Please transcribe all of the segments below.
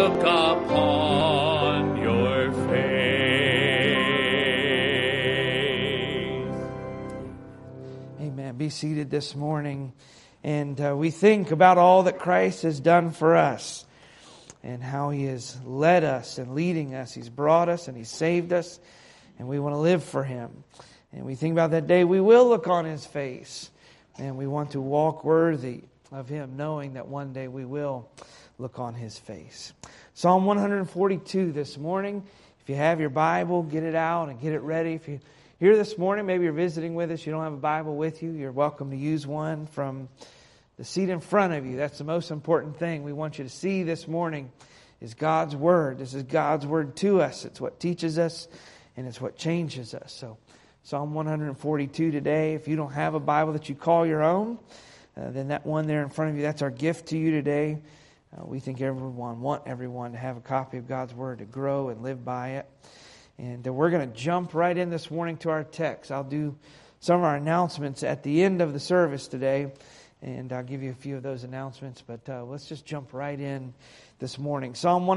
look upon your face. Amen. Be seated this morning. And we think about all that Christ has done for us and how He has led us and leading us. He's brought us and He's saved us. And we want to live for Him. And we think about that day we will look on His face. And we want to walk worthy of Him, knowing that one day we will look on His face. Psalm 142 this morning. If you have your Bible, get it out and get it ready. If you're here this morning, maybe you're visiting with us, you don't have a Bible with you, you're welcome to use one from the seat in front of you. That's the most important thing we want you to see this morning is God's Word. This is God's Word to us. It's what teaches us and it's what changes us. So Psalm 142 today. If you don't have a Bible that you call your own, then that one there in front of you, that's our gift to you today. We think want everyone to have a copy of God's Word to grow and live by it. And we're going to jump right in this morning to our text. I'll do some of our announcements at the end of the service today. And I'll give you a few of those announcements, but let's just jump right in this morning. Psalm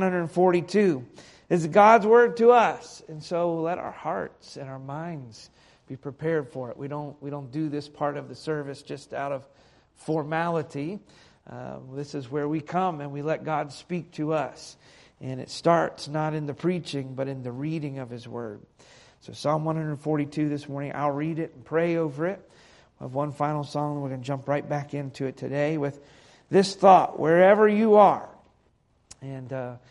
142 is God's Word to us. And so let our hearts and our minds be prepared for it. We don't do this part of the service just out of formality. This is where we come and we let God speak to us. And it starts not in the preaching, but in the reading of His Word. So Psalm 142 this morning, I'll read it and pray over it. We have one final song, and we're going to jump right back into it today with this thought, wherever you are. And there's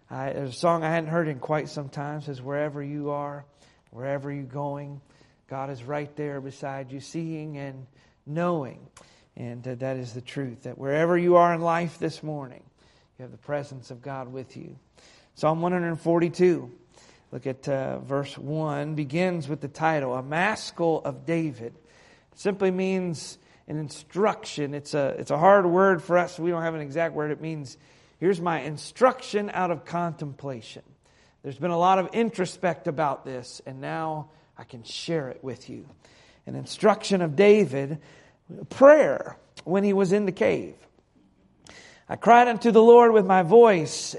a song I hadn't heard in quite some time. It says, wherever you are, wherever you're going, God is right there beside you, seeing and knowing. And that is the truth, that wherever you are in life this morning, you have the presence of God with you. Psalm 142, look at verse 1, begins with the title, A Maskil of David. Simply means an instruction. It's a hard word for us. We don't have an exact word. It means, here's my instruction out of contemplation. There's been a lot of introspect about this, and now I can share it with you. An instruction of David, prayer when he was in the cave. I cried unto the Lord with my voice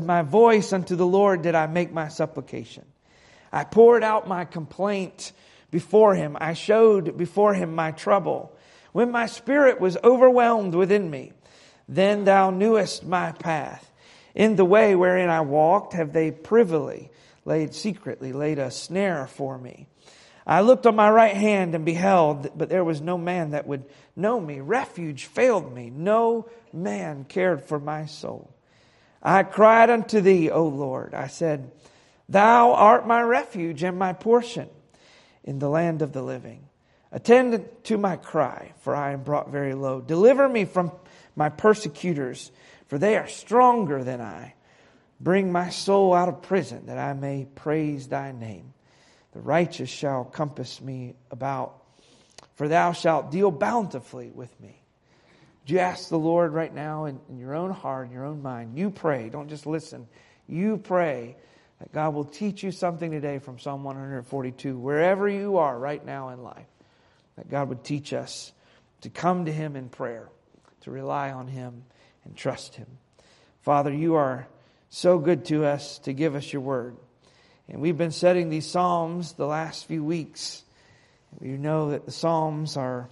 unto the Lord did I make my supplication. I poured out my complaint before Him. I showed before Him my trouble. When my spirit was overwhelmed within me, then Thou knewest my path. In the way wherein I walked have they privily secretly laid a snare for me. I looked on my right hand and beheld, but there was no man that would know me. Refuge failed me. No man cared for my soul. I cried unto Thee, O Lord. I said, Thou art my refuge and my portion in the land of the living. Attend to my cry, for I am brought very low. Deliver me from my persecutors, for they are stronger than I. Bring my soul out of prison, that I may praise Thy name. The righteous shall compass me about, for Thou shalt deal bountifully with me. Would you ask the Lord right now in your own heart, in your own mind? You pray. Don't just listen. You pray that God will teach you something today from Psalm 142, wherever you are right now in life. That God would teach us to come to Him in prayer, to rely on Him and trust Him. Father, You are so good to us to give us Your Word. And we've been studying these Psalms the last few weeks. You know that the Psalms are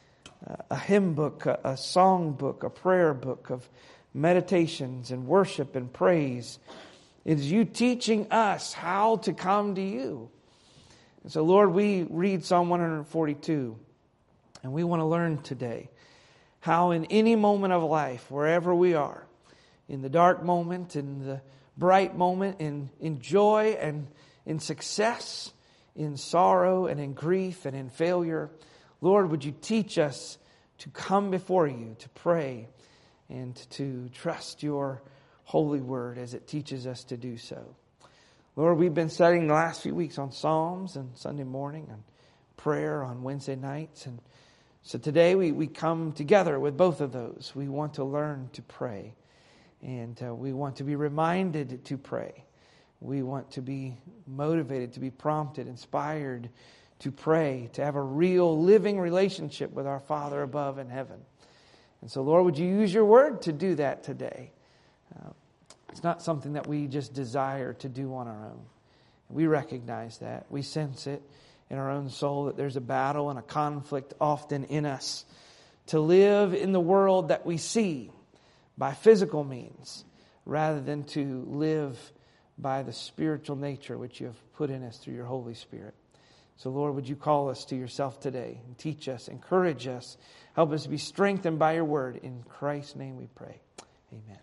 a hymn book, a song book, a prayer book of meditations and worship and praise. It is You teaching us how to come to You. And so, Lord, we read Psalm 142, and we want to learn today how in any moment of life, wherever we are, in the dark moment, in the bright moment, in joy and in success, in sorrow and in grief and in failure, Lord, would You teach us to come before You, to pray, and to trust Your holy word as it teaches us to do so. Lord, we've been studying the last few weeks on Psalms and Sunday morning and prayer on Wednesday nights. And so today we come together with both of those. We want to learn to pray. And we want to be reminded to pray. We want to be motivated, to be prompted, inspired to pray, to have a real living relationship with our Father above in heaven. And so, Lord, would You use Your word to do that today? It's not something that we just desire to do on our own. We recognize that. We sense it in our own soul that there's a battle and a conflict often in us to live in the world that we see by physical means rather than to live by the spiritual nature which you have put in us through your Holy Spirit. So Lord, would you call us to yourself today and teach us, encourage us, help us to be strengthened by your word. In Christ's name we pray. Amen.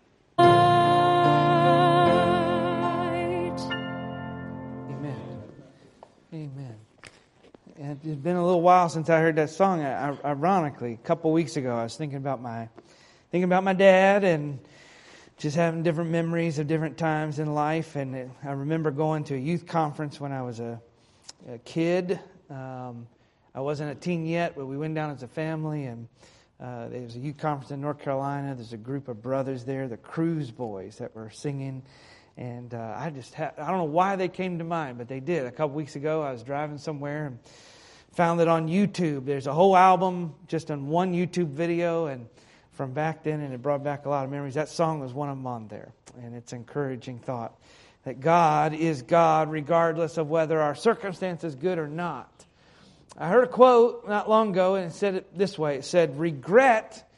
Amen. Amen. It's been a little while since I heard that song. Ironically, a couple weeks ago, I was thinking about my dad and just having different memories of different times in life. And I remember going to a youth conference when I was a kid. I wasn't a teen yet, but we went down as a family, and there was a youth conference in North Carolina. There's a group of brothers there, the Cruise Boys, that were singing. And I don't know why they came to mind, but they did. A couple weeks ago, I was driving somewhere and found it on YouTube. There's a whole album just on one YouTube video, and from back then, and it brought back a lot of memories. That song was one of them on there, and it's an encouraging thought that God is God regardless of whether our circumstance is good or not. I heard a quote not long ago, and it said it this way. It said, regret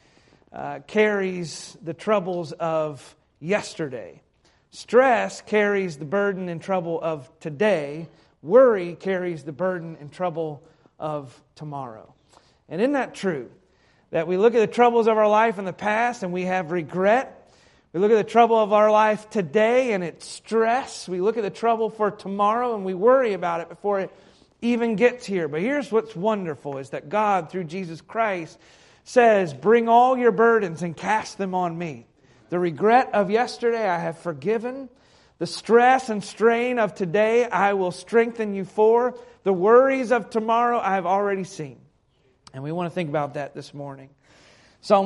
carries the troubles of yesterday. Stress carries the burden and trouble of today. Worry carries the burden and trouble of tomorrow. And isn't that true? That we look at the troubles of our life in the past and we have regret. We look at the trouble of our life today and it's stress. We look at the trouble for tomorrow and we worry about it before it even gets here. But here's what's wonderful is that God, through Jesus Christ, says, bring all your burdens and cast them on me. The regret of yesterday I have forgiven. The stress and strain of today I will strengthen you for. The worries of tomorrow I have already seen. And we want to think about that this morning. Psalm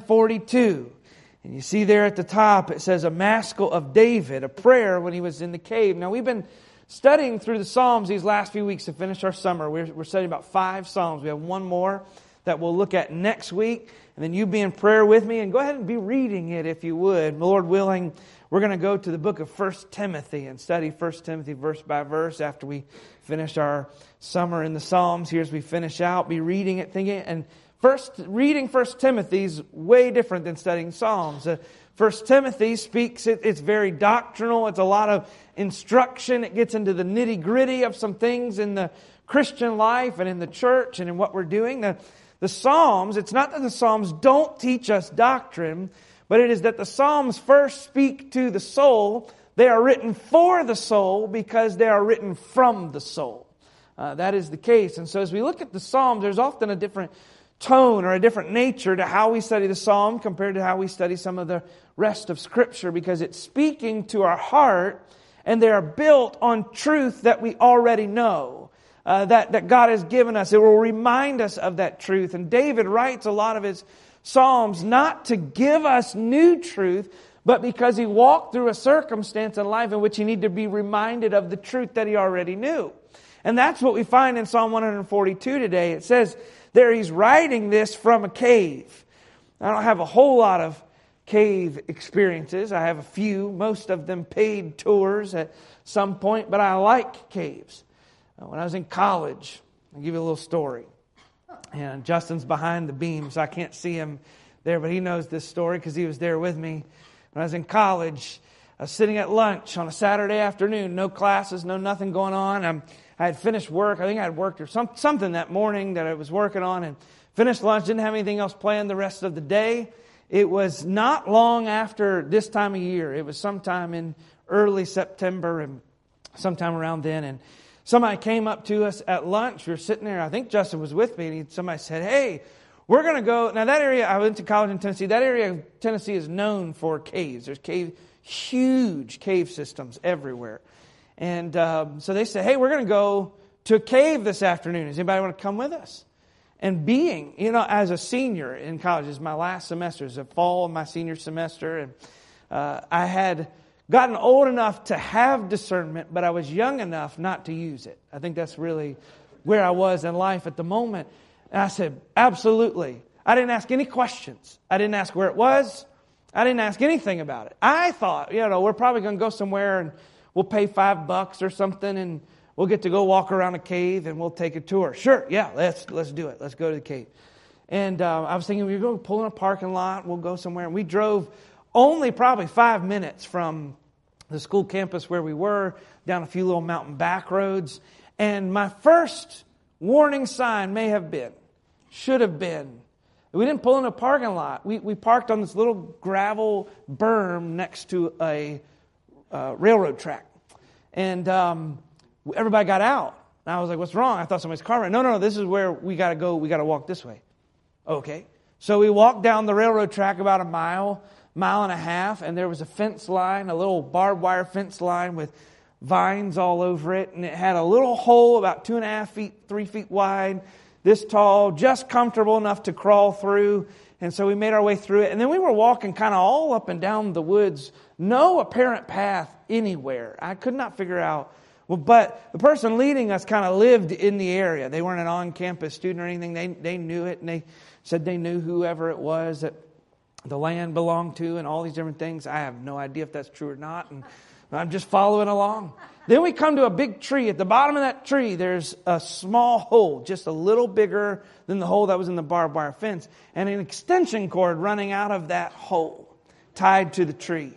142. And you see there at the top it says a maskil of David, a prayer when he was in the cave. Now we've been studying through the Psalms these last few weeks to finish our summer. We're studying about 5 Psalms. We have one more that we'll look at next week. And then you be in prayer with me and go ahead and be reading it if you would. Lord willing, we're going to go to the book of 1 Timothy and study 1 Timothy verse by verse after we finish our summer in the Psalms. Here as we finish out, be reading it, thinking. And reading 1 Timothy is way different than studying Psalms. 1 Timothy speaks, it's very doctrinal. It's a lot of instruction. It gets into the nitty-gritty of some things in the Christian life and in the church and in what we're doing. The Psalms, it's not that the Psalms don't teach us doctrine, but it is that the Psalms first speak to the soul. They are written for the soul because they are written from the soul. That is the case. And so as we look at the Psalms, there's often a different tone or a different nature to how we study the Psalm compared to how we study some of the rest of Scripture, because it's speaking to our heart and they are built on truth that we already know. That God has given us. It will remind us of that truth. And David writes a lot of his Psalms not to give us new truth, but because he walked through a circumstance in life in which he needed to be reminded of the truth that he already knew. And that's what we find in Psalm 142 today. It says there he's writing this from a cave. I don't have a whole lot of cave experiences. I have a few, most of them paid tours at some point, but I like caves. When I was in college, I'll give you a little story. And Justin's behind the beam, so I can't see him there, but he knows this story because he was there with me. When I was in college, I was sitting at lunch on a Saturday afternoon, no classes, no nothing going on. I had finished work. I think I had worked or something that morning that I was working on, and finished lunch, didn't have anything else planned the rest of the day. It was not long after this time of year. It was sometime in early September and sometime around then, and somebody came up to us at lunch. We were sitting there. I think Justin was with me. And somebody said, hey, we're going to go. Now, that area, I went to college in Tennessee. That area of Tennessee is known for caves. There's huge cave systems everywhere. And so they said, hey, we're going to go to a cave this afternoon. Does anybody want to come with us? And being, as a senior in college, this is my last semester. It's the fall of my senior semester. And I had gotten old enough to have discernment, but I was young enough not to use it. I think that's really where I was in life at the moment. And I said, absolutely. I didn't ask any questions. I didn't ask where it was. I didn't ask anything about it. I thought, we're probably going to go somewhere and we'll pay $5 or something and we'll get to go walk around a cave and we'll take a tour. Sure, yeah, let's do it. Let's go to the cave. And I was thinking we're going to pull in a parking lot. We'll go somewhere. And we drove only probably 5 minutes from the school campus where we were, down a few little mountain back roads. And my first warning sign should have been, we didn't pull in a parking lot. We parked on this little gravel berm next to a railroad track. And everybody got out. And I was like, what's wrong? I thought somebody's car ran. No, this is where we got to go. We got to walk this way. Okay. So we walked down the railroad track about a mile and a half, and there was a fence line, a little barbed wire fence line with vines all over it, and it had a little hole about 2.5 feet, 3 feet wide, this tall, just comfortable enough to crawl through. And so we made our way through it, and then we were walking kind of all up and down the woods, no apparent path anywhere. I could not figure out. Well, but the person leading us kind of lived in the area. They weren't an on-campus student or anything. They knew it, and they said they knew whoever it was that the land belonged to and all these different things. I have no idea if that's true or not, and I'm just following along. Then we come to a big tree. At the bottom of that tree, there's a small hole, just a little bigger than the hole that was in the barbed wire fence, and an extension cord running out of that hole, tied to the tree.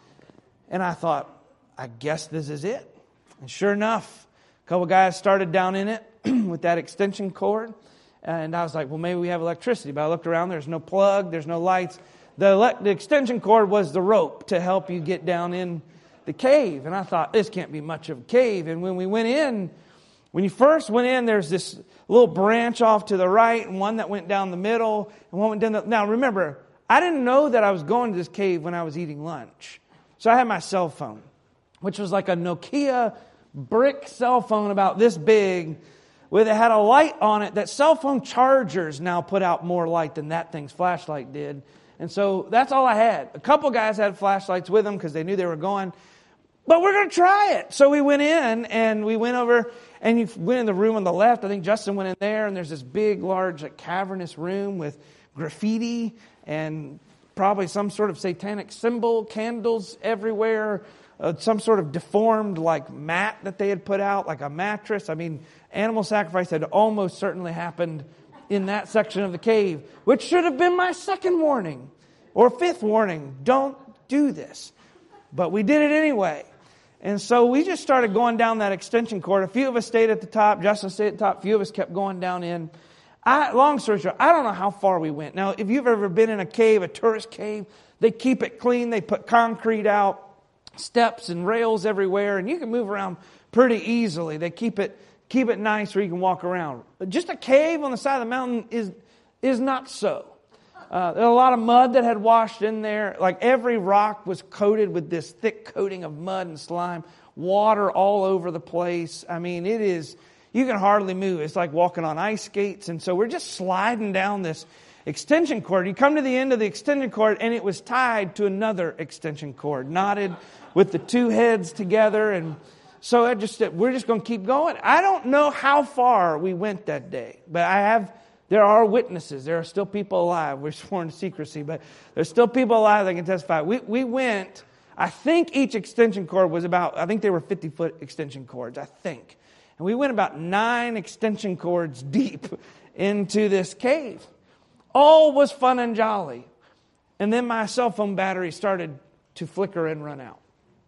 And I thought, I guess this is it. And sure enough, a couple guys started down in it with that extension cord. And I was like, well, maybe we have electricity. But I looked around, there's no plug, there's no lights. The extension cord was the rope to help you get down in the cave. And I thought, this can't be much of a cave. And when you first went in, there's this little branch off to the right and one that went down the middle. And one went down now remember, I didn't know that I was going to this cave when I was eating lunch. So I had my cell phone, which was like a Nokia brick cell phone about this big, it had a light on it that cell phone chargers now put out more light than that thing's flashlight did. And so that's all I had. A couple guys had flashlights with them because they knew they were going. But we're going to try it. So we went in and we went over and you went in the room on the left. I think Justin went in there and there's this big, large, cavernous room with graffiti and probably some sort of satanic symbol, candles everywhere, some sort of deformed mat that they had put out, like a mattress. I mean, animal sacrifice had almost certainly happened in that section of the cave, which should have been my second warning or fifth warning. Don't do this. But we did it anyway. And so we just started going down that extension cord. A few of us stayed at the top. Justin stayed at the top. A few of us kept going down in. Long story short, I don't know how far we went. Now, if you've ever been in a cave, a tourist cave, they keep it clean. They put concrete out, steps and rails everywhere, and you can move around pretty easily. They keep it nice where you can walk around. But just a cave on the side of the mountain is not so. There's a lot of mud that had washed in there. Like every rock was coated with this thick coating of mud and slime. Water all over the place. I mean, you can hardly move. It's like walking on ice skates. And so we're just sliding down this extension cord. You come to the end of the extension cord and it was tied to another extension cord, knotted with the two heads together. And so we're just going to keep going. I don't know how far we went that day, but there are witnesses. There are still people alive. We're sworn to secrecy, but there's still people alive that can testify. We went, I think each extension cord was I think they were 50-foot extension cords, I think. And we went about 9 extension cords deep into this cave. All was fun and jolly. And then my cell phone battery started to flicker and run out.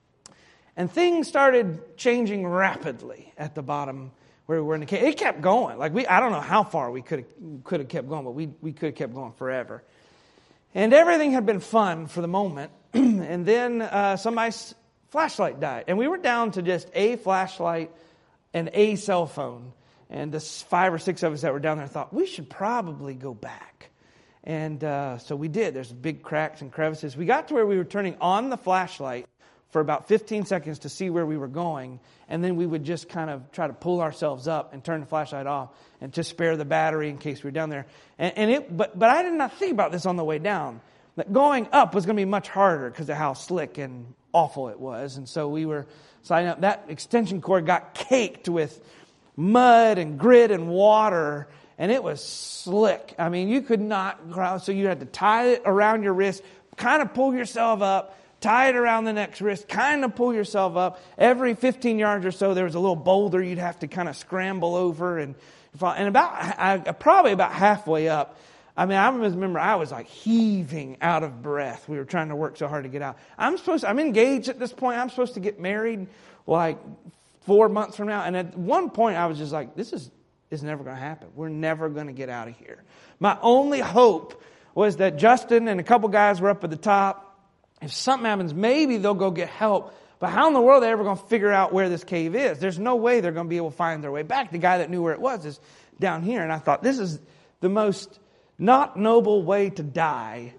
And things started changing rapidly at the bottom where we were in the cave. It kept going. I don't know how far we could have kept going, but we could have kept going forever. And everything had been fun for the moment. And then somebody's flashlight died. And we were down to just a flashlight and a cell phone. And the 5 or 6 of us that were down there thought, we should probably go back. And so we did. There's big cracks and crevices. We got to where we were turning on the flashlight for about 15 seconds to see where we were going. And then we would just kind of try to pull ourselves up and turn the flashlight off and to spare the battery in case we were down there. But I did not think about this on the way down. That going up was going to be much harder because of how slick and awful it was. And so we were sliding up. That extension cord got caked with mud and grit and water. And it was slick. I mean, you could not, so you had to tie it around your wrist, kind of pull yourself up, tie it around the next wrist, kind of pull yourself up. Every 15 yards or so, there was a little boulder you'd have to kind of scramble over. And probably about halfway up, I remember I was like heaving out of breath. We were trying to work so hard to get out. I'm engaged at this point. I'm supposed to get married like 4 months from now. And at one point, I was just like, this is never going to happen. We're never going to get out of here. My only hope was that Justin and a couple guys were up at the top. If something happens, maybe they'll go get help. But how in the world are they ever going to figure out where this cave is? There's no way they're going to be able to find their way back. The guy that knew where it was is down here. And I thought, this is the most not noble way to die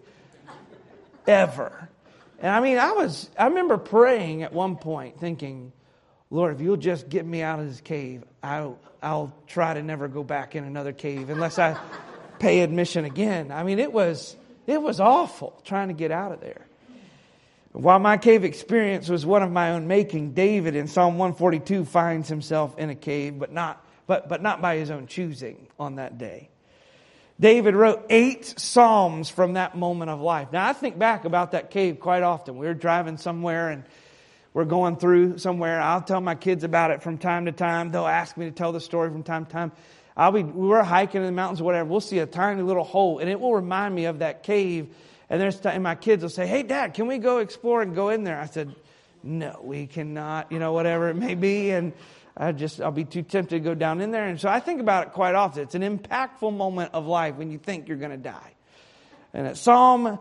ever. And I remember praying at one point thinking, Lord, if you'll just get me out of this cave, I'll try to never go back in another cave unless I pay admission again. It was awful trying to get out of there. While my cave experience was one of my own making, David in Psalm 142 finds himself in a cave, but not by his own choosing on that day. David wrote 8 psalms from that moment of life. Now, I think back about that cave quite often. We were driving somewhere and we're going through somewhere. I'll tell my kids about it from time to time. They'll ask me to tell the story from time to time. We were hiking in the mountains or whatever. We'll see a tiny little hole, and it will remind me of that cave. And my kids will say, hey, Dad, can we go explore and go in there? I said, no, we cannot, whatever it may be. And I'll be too tempted to go down in there. And so I think about it quite often. It's an impactful moment of life when you think you're going to die. And at Psalm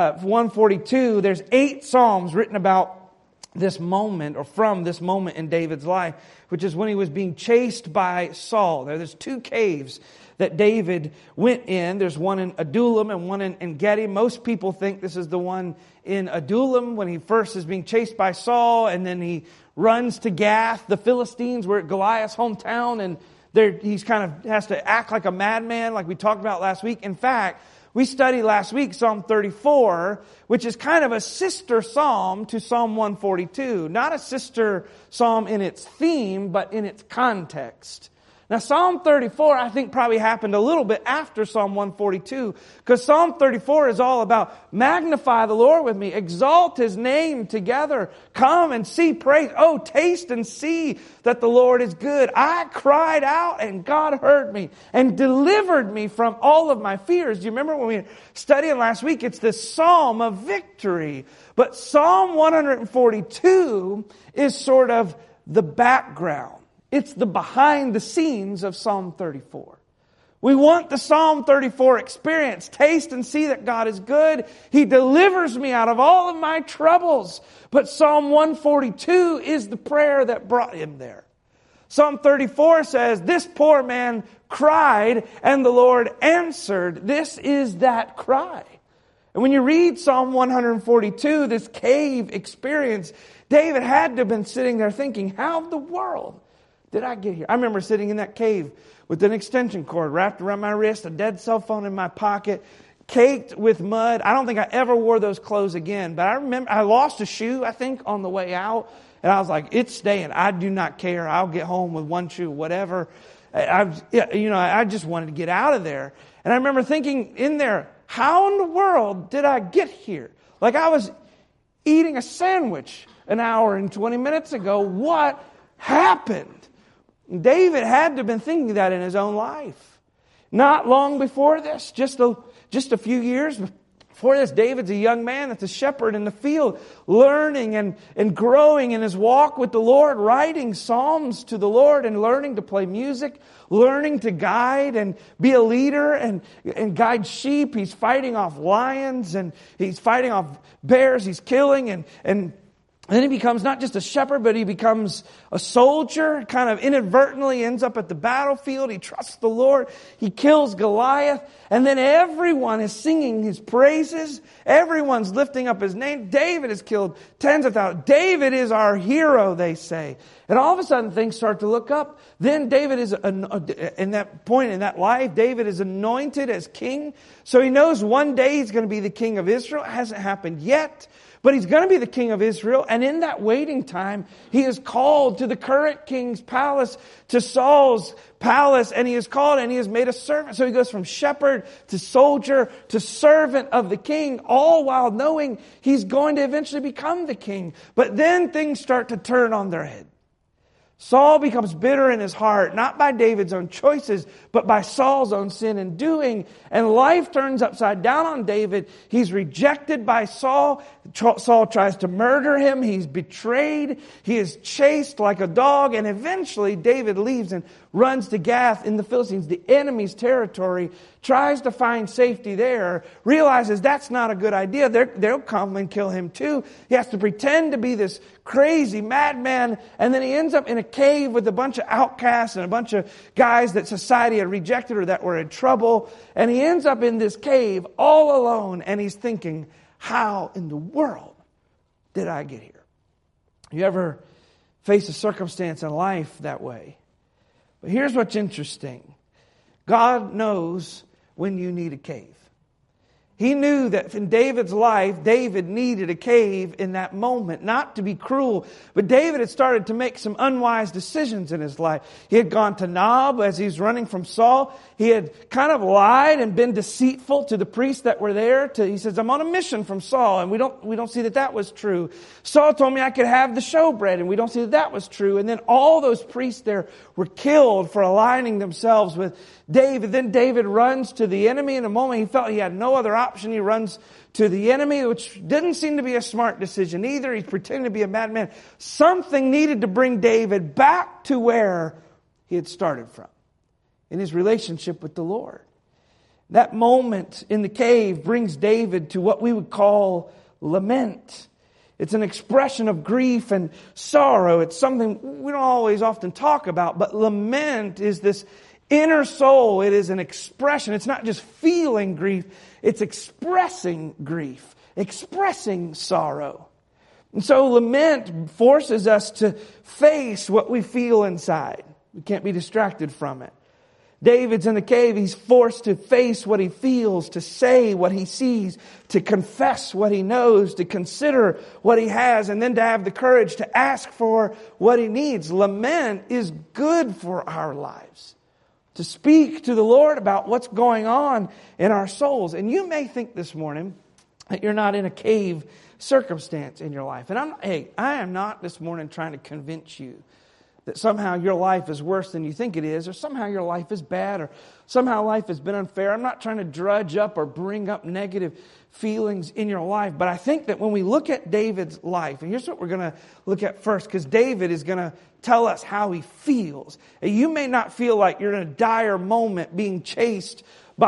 142, there's 8 psalms written about this moment, or from this moment in David's life, which is when he was being chased by Saul. There's 2 caves that David went in. There's one in Adullam and one in En-gedi. Most people think this is the one in Adullam when he first is being chased by Saul, and then he runs to Gath. The Philistines were at Goliath's hometown, and he's kind of has to act like a madman, like we talked about last week. In fact, we studied last week Psalm 34, which is kind of a sister psalm to Psalm 142. Not a sister psalm in its theme, but in its context. Now, Psalm 34, I think, probably happened a little bit after Psalm 142, because Psalm 34 is all about magnify the Lord with me, exalt His name together, come and see praise. Oh, taste and see that the Lord is good. I cried out and God heard me and delivered me from all of my fears. Do you remember when we were studying last week? It's this psalm of victory. But Psalm 142 is sort of the background. It's the behind the scenes of Psalm 34. We want the Psalm 34 experience. Taste and see that God is good. He delivers me out of all of my troubles. But Psalm 142 is the prayer that brought him there. Psalm 34 says, this poor man cried and the Lord answered. This is that cry. And when you read Psalm 142, this cave experience, David had to have been sitting there thinking, how in the world did I get here? I remember sitting in that cave with an extension cord wrapped around my wrist, a dead cell phone in my pocket, caked with mud. I don't think I ever wore those clothes again. But I remember I lost a shoe, I think, on the way out. And I was like, it's staying. I do not care. I'll get home with one shoe, whatever. I just wanted to get out of there. And I remember thinking in there, how in the world did I get here? Like I was eating a sandwich an hour and 20 minutes ago. What happened? David had to have been thinking that in his own life. Not long before this, just a few years before this, David's a young man that's a shepherd in the field, learning and growing in his walk with the Lord, writing psalms to the Lord and learning to play music, learning to guide and be a leader and guide sheep. He's fighting off lions and he's fighting off bears. He's killing and then he becomes not just a shepherd, but he becomes a soldier, kind of inadvertently ends up at the battlefield. He trusts the Lord. He kills Goliath. And then everyone is singing his praises. Everyone's lifting up his name. David has killed tens of thousands. David is our hero, they say. And all of a sudden things start to look up. Then David is, in that point in that life, David is anointed as king. So he knows one day he's going to be the king of Israel. It hasn't happened yet. but he's going to be the king of Israel. And in that waiting time, he is called to the current king's palace, to Saul's palace, and he is called and he is made a servant. So he goes from shepherd to soldier to servant of the king, all while knowing he's going to eventually become the king. But then things start to turn on their head. Saul becomes bitter in his heart, not by David's own choices, but by Saul's own sin and doing. And life turns upside down on David. He's rejected by Saul. Saul tries to murder him. He's betrayed. He is chased like a dog. And eventually David leaves and runs to Gath in the Philistines, the enemy's territory, tries to find safety there, realizes that's not a good idea. They'll come and kill him too. He has to pretend to be this crazy madman, and then he ends up in a cave with a bunch of outcasts and a bunch of guys that society had rejected or that were in trouble. And he ends up in this cave all alone, and he's thinking, how in the world did I get here? You ever face a circumstance in life that way? But here's what's interesting. God knows when you need a cave. He knew that in David's life, David needed a cave in that moment. Not to be cruel, but David had started to make some unwise decisions in his life. He had gone to Nob as he was running from Saul. He had kind of lied and been deceitful to the priests that were there. He says, I'm on a mission from Saul, and we don't see that was true. Saul told me I could have the showbread, and we don't see that was true. And then all those priests there were killed for aligning themselves with David. Then David runs to the enemy. In a moment, he felt he had no other option. He runs to the enemy, which didn't seem to be a smart decision either. He's pretending to be a madman. Something needed to bring David back to where he had started from, in his relationship with the Lord. That moment in the cave brings David to what we would call lament. It's an expression of grief and sorrow. It's something we don't always often talk about, but lament is this inner soul. It is an expression. It's not just feeling grief. It's expressing grief, expressing sorrow. And so lament forces us to face what we feel inside. We can't be distracted from it. David's in the cave. He's forced to face what he feels, to say what he sees, to confess what he knows, to consider what he has, and then to have the courage to ask for what he needs. Lament is good for our lives, to speak to the Lord about what's going on in our souls. And you may think this morning that you're not in a cave circumstance in your life. And I am not this morning trying to convince you that somehow your life is worse than you think it is, or somehow your life is bad, or somehow life has been unfair. I'm not trying to drudge up or bring up negative feelings in your life. But I think that when we look at David's life, and here's what we're going to look at first, because David is going to tell us how he feels. And you may not feel like you're in a dire moment being chased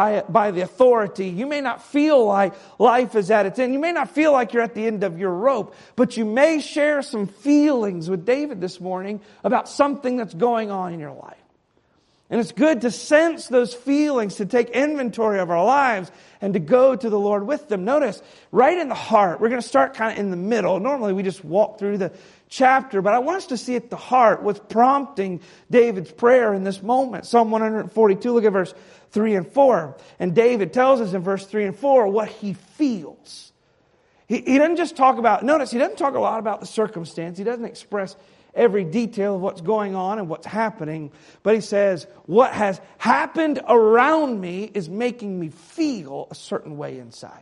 by the authority. You may not feel like life is at its end. You may not feel like you're at the end of your rope, but you may share some feelings with David this morning about something that's going on in your life. And it's good to sense those feelings, to take inventory of our lives, and to go to the Lord with them. Notice, right in the heart, we're going to start kind of in the middle. Normally we just walk through the chapter, but I want us to see at the heart what's prompting David's prayer in this moment. Psalm 142, look at verse 3 and 4. And David tells us in verse 3 and 4 what he feels. He doesn't just talk about, notice, he doesn't talk a lot about the circumstance. He doesn't express every detail of what's going on and what's happening. But he says, what has happened around me is making me feel a certain way inside.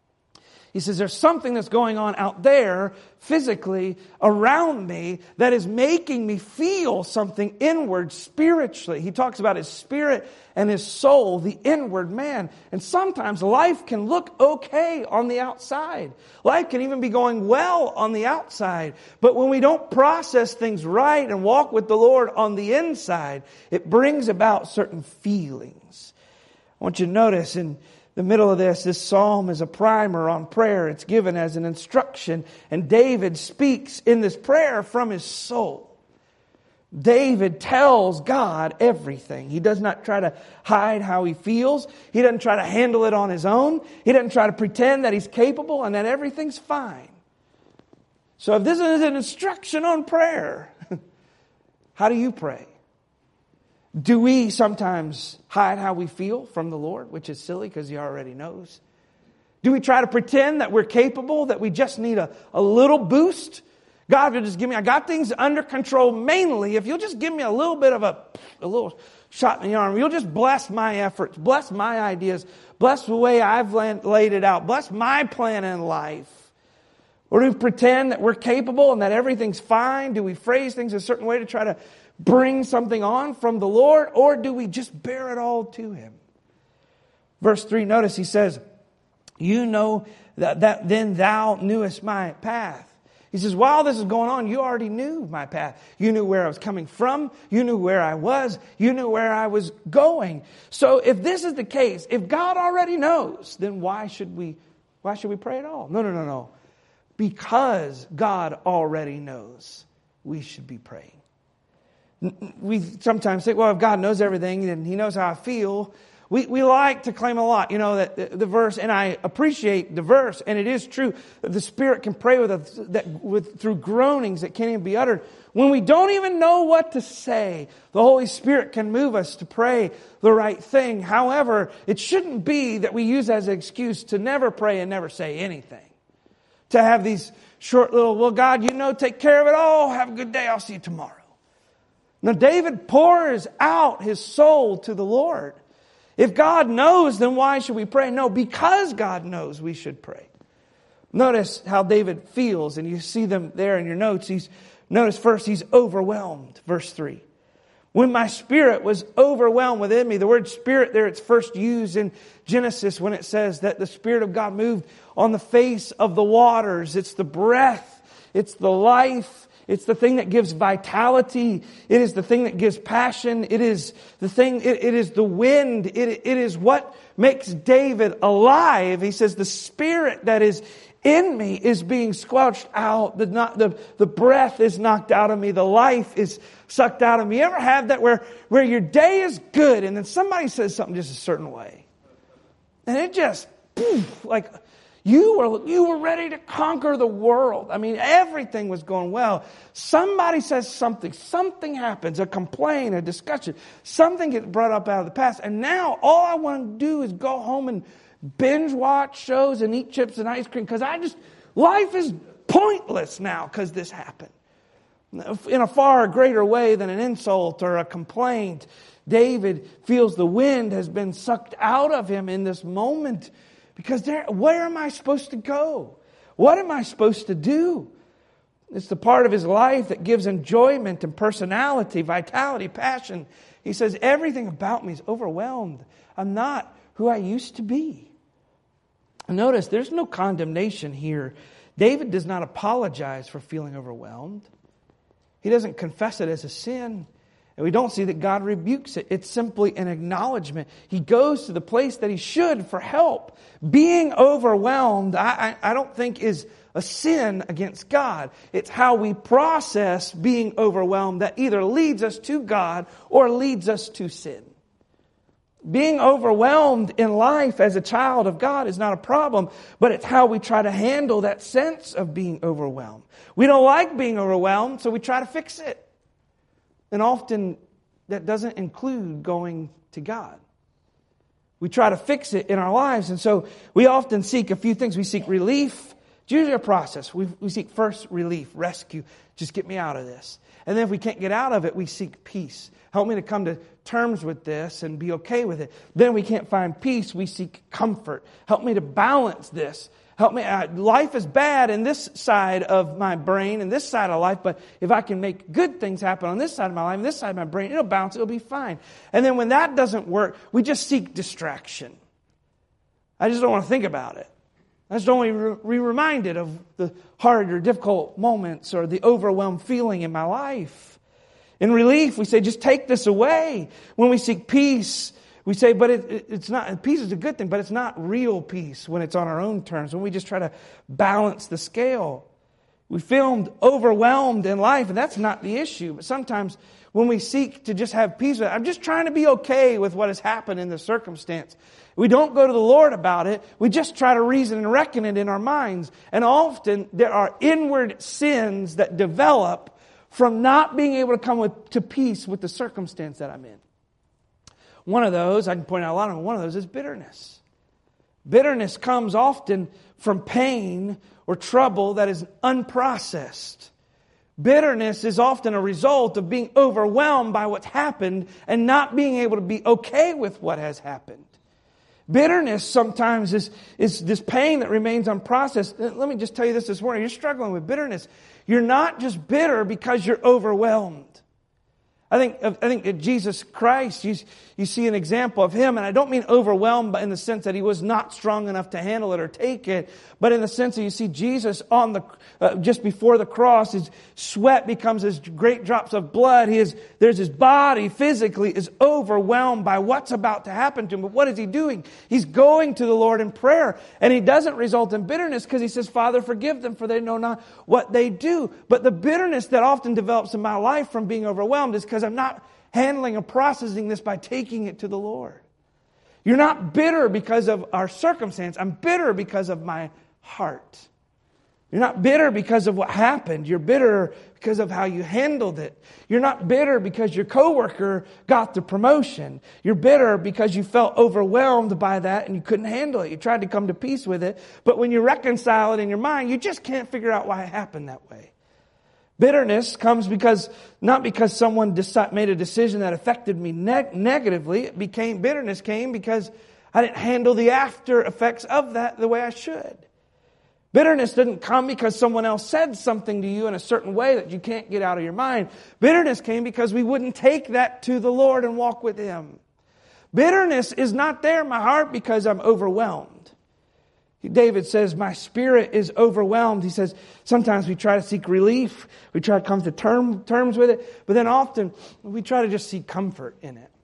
He says, there's something that's going on out there physically around me that is making me feel something inward spiritually. He talks about his spirit and his soul, the inward man. And sometimes life can look okay on the outside. Life can even be going well on the outside. But when we don't process things right and walk with the Lord on the inside, it brings about certain feelings. I want you to notice in the middle of this psalm is a primer on prayer. It's given as an instruction. And David speaks in this prayer from his soul. David tells God everything. He does not try to hide how he feels. He doesn't try to handle it on his own. He doesn't try to pretend that he's capable and that everything's fine. So if this is an instruction on prayer, how do you pray? Do we sometimes hide how we feel from the Lord, which is silly because He already knows? Do we try to pretend that we're capable, that we just need a little boost? God, will just give me, I got things under control mainly. If you'll just give me a little bit of a little shot in the arm, you'll just bless my efforts, bless my ideas, bless the way I've laid it out, bless my plan in life. Or do we pretend that we're capable and that everything's fine? Do we phrase things a certain way to try to bring something on from the Lord? Or do we just bear it all to Him? Verse 3, notice he says, you know that then thou knewest my path. He says, while this is going on, you already knew my path. You knew where I was coming from. You knew where I was. You knew where I was going. So if this is the case, if God already knows, then why should we pray at all? No. Because God already knows, we should be praying. We sometimes think, well, if God knows everything, then He knows how I feel. We like to claim a lot, that the verse, and I appreciate the verse, and it is true that the Spirit can pray with us through groanings that can't even be uttered. When we don't even know what to say, the Holy Spirit can move us to pray the right thing. However, it shouldn't be that we use as an excuse to never pray and never say anything. To have these short little, well, God, take care of it all. Have a good day. I'll see you tomorrow. Now, David pours out his soul to the Lord. If God knows, then why should we pray? No, because God knows we should pray. Notice how David feels, and you see them there in your notes. Notice first, he's overwhelmed. Verse 3. When my spirit was overwhelmed within me. The word spirit there, it's first used in Genesis when it says that the Spirit of God moved on the face of the waters. It's the breath. It's the life. It's the thing that gives vitality. It is the thing that gives passion. It is the thing, it is the wind. It is what makes David alive. He says, the spirit that is in me is being squelched out. The breath is knocked out of me. The life is sucked out of me. You ever have that where your day is good and then somebody says something just a certain way? And it just, like, you were ready to conquer the world. I mean, everything was going well. Somebody says something happens, a complaint, a discussion, something gets brought up out of the past. And now all I want to do is go home and binge watch shows and eat chips and ice cream because life is pointless now because this happened. In a far greater way than an insult or a complaint, David feels the wind has been sucked out of him in this moment. Because where am I supposed to go? What am I supposed to do? It's the part of his life that gives enjoyment and personality, vitality, passion. He says, everything about me is overwhelmed. I'm not who I used to be. Notice, there's no condemnation here. David does not apologize for feeling overwhelmed. He doesn't confess it as a sin. And we don't see that God rebukes it. It's simply an acknowledgement. He goes to the place that he should for help. Being overwhelmed, I don't think is a sin against God. It's how we process being overwhelmed that either leads us to God or leads us to sin. Being overwhelmed in life as a child of God is not a problem, but it's how we try to handle that sense of being overwhelmed. We don't like being overwhelmed, so we try to fix it. And often that doesn't include going to God. We try to fix it in our lives. And so we often seek a few things. We seek relief. It's usually a process. We seek first relief, rescue. Just get me out of this. And then if we can't get out of it, we seek peace. Help me to come to terms with this and be okay with it. Then we can't find peace. We seek comfort. Help me to balance this. Help me. Life is bad in this side of my brain and this side of life, but if I can make good things happen on this side of my life and this side of my brain, it'll bounce, it'll be fine. And then when that doesn't work, we just seek distraction. I just don't want to think about it. I just don't want to be reminded of the hard or difficult moments or the overwhelmed feeling in my life. In relief, we say, just take this away. When we seek peace, we say, but it's not, peace is a good thing, but it's not real peace when it's on our own terms, when we just try to balance the scale. We feel overwhelmed in life, and that's not the issue. But sometimes when we seek to just have peace, I'm just trying to be okay with what has happened in the circumstance. We don't go to the Lord about it. We just try to reason and reckon it in our minds. And often there are inward sins that develop from not being able to come to peace with the circumstance that I'm in. One of those, I can point out a lot of them, one of those is bitterness. Bitterness comes often from pain or trouble that is unprocessed. Bitterness is often a result of being overwhelmed by what's happened and not being able to be okay with what has happened. Bitterness sometimes is this pain that remains unprocessed. Let me just tell you this morning. You're struggling with bitterness. You're not just bitter because you're overwhelmed. I think at Jesus Christ, you see an example of Him, and I don't mean overwhelmed in the sense that He was not strong enough to handle it or take it, but in the sense that you see Jesus on the just before the cross, His sweat becomes as great drops of blood. There's His body physically is overwhelmed by what's about to happen to Him. But what is He doing? He's going to the Lord in prayer, and He doesn't result in bitterness because He says, Father, forgive them, for they know not what they do. But the bitterness that often develops in my life from being overwhelmed is because I'm not handling or processing this by taking it to the Lord. You're not bitter because of our circumstance. I'm bitter because of my heart. You're not bitter because of what happened. You're bitter because of how you handled it. You're not bitter because your coworker got the promotion. You're bitter because you felt overwhelmed by that and you couldn't handle it. You tried to come to peace with it, but when you reconcile it in your mind, you just can't figure out why it happened that way. Bitterness comes not because someone made a decision that affected me negatively. Bitterness came because I didn't handle the after effects of that the way I should. Bitterness didn't come because someone else said something to you in a certain way that you can't get out of your mind. Bitterness came because we wouldn't take that to the Lord and walk with Him. Bitterness is not there in my heart because I'm overwhelmed. David says, my spirit is overwhelmed. He says, sometimes we try to seek relief. We try to come to terms with it. But then often we try to just seek comfort in it.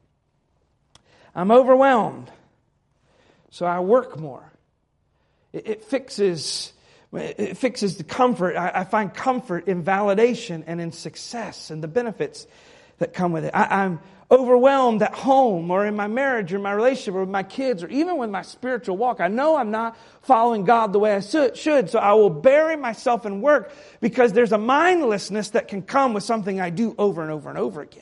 I'm overwhelmed, so I work more. It fixes the comfort. I find comfort in validation and in success and the benefits that come with it. I'm overwhelmed at home or in my marriage or my relationship or with my kids or even with my spiritual walk. I know I'm not following God the way I should, so I will bury myself in work because there's a mindlessness that can come with something I do over and over and over again.